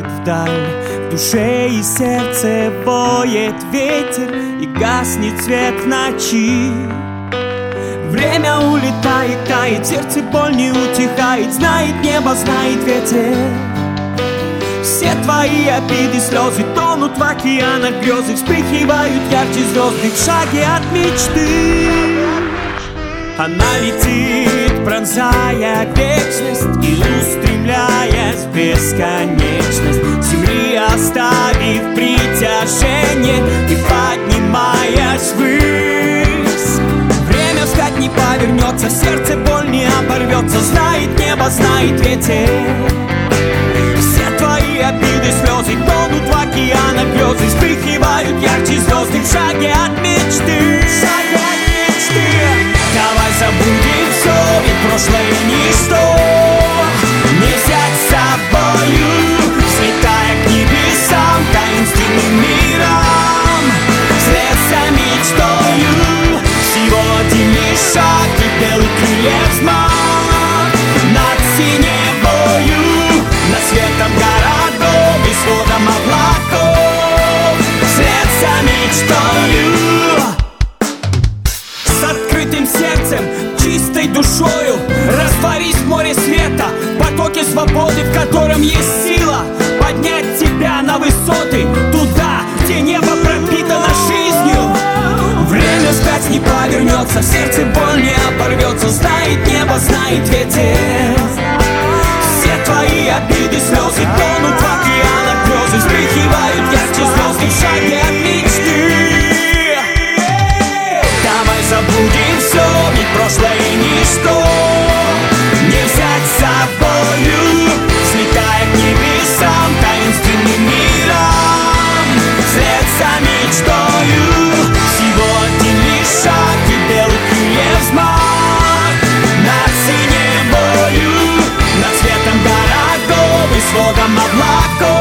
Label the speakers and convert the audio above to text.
Speaker 1: вдаль. В душе и сердце воет ветер, и гаснет свет в ночи. Время улетает, тает, сердце боль не утихает. Знает небо, знает ветер. Все твои обиды, слезы тонут в океанах грезы. Вспыхивают ярче звезды в шаге от мечты. Она летит, пронзая вечность и устремляясь в бесконечность, земли оставив притяжение и поднимаясь ввысь. Время встать не повернется, сердце боль не оборвется. Знает небо, знает ветер. Все твои обиды, слезы тонут в океанах грезы. Вспыхивают ярче звезды в шаге от мечты. Давай забудем все, ведь прошлое ничто. Не взять с собою, взлетая к небесам, таинственным миром, вслед за мечтою. Всего один лишь шаг и белый крыльев взмах над синевою, над светом городов и сводом облаков, вслед за мечтою. С открытым сердцем, чистой душою растворись в море света, в потоке свободы, в котором есть сила поднять тебя на высоты, туда, где небо пропитано жизнью. Время встать не повернется, в сердце боль не оборвется. Знает небо, знает ветер. Все твои обиды, слезы тонут в океанах грезы. Вспыхивают ярче звезды в шаге от мечты. Давай забудем все, ведь прошлое ничто. Не взять с собою, взлетая к небесам, таинственным миром, вслед за мечтою. Всего один лишь шаг и белый крыльев взмах над синевою, над светом городов и сводом облаков.